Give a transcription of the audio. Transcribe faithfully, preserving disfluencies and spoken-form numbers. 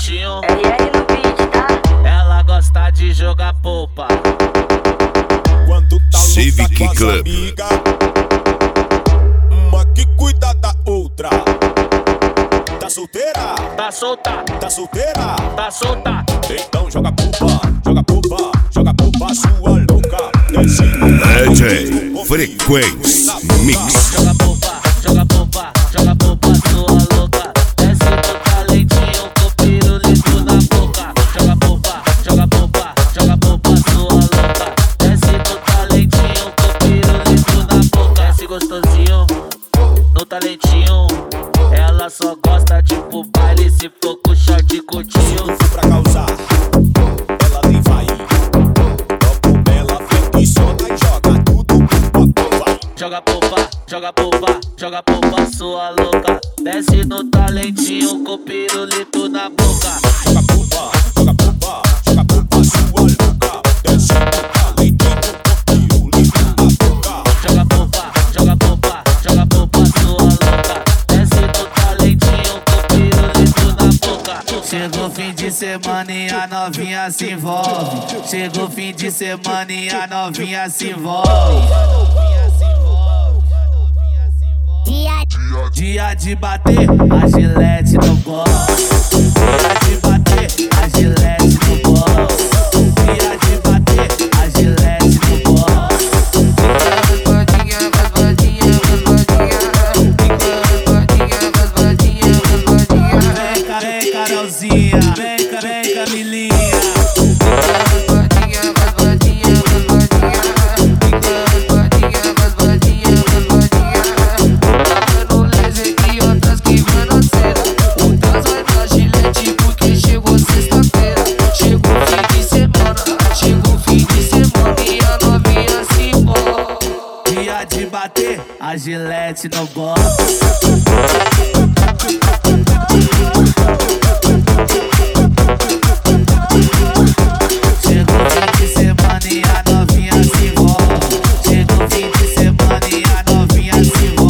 talentinho. R R no beat, tá? Ela gosta de jogar polpa. Quando tá Civic louca com as Club. amiga, uma que cuida da outra. Tá solteira? Tá solta, Tá solteira? tá solta. Então joga polpa, joga polpa, joga polpa, sua louca. Desce D J Frequência Mix. Joga polpa, joga polpa, joga polpa, sua louca. Desce no talentinho com pirulito na boca. Joga polpa, joga polpa, joga polpa, sua louca. Desce no talentinho com pirulito na boca. Desce gostosinho no talentinho. Ela só gosta de pro baile se for com short curtinho. Se pra causar, ela nem vai. Logo ela flexiona e joga tudo pra polpa. Joga polpa, joga polpa, joga polpa, sua louca. Desce no talentinho com pirulito na boca. Joga polpa, joga polpa, joga polpa, sua louca. Desce no talentinho com pirulito na boca. Joga polpa, joga polpa, joga polpa, sua louca. Desce no talentinho com pirulito na boca. Chegou o fim de semana e a novinha se envolve. Chegou o fim de semana e a novinha se envolve. Dia de bater, a gilete no gol. Dia de bater, a gilete no gol. Dia de bater, a gilete no gol. Vem, ca- vem, Carolzinha, vem, ca- vem, Camilinha. Dia de bater, a gilete no gol.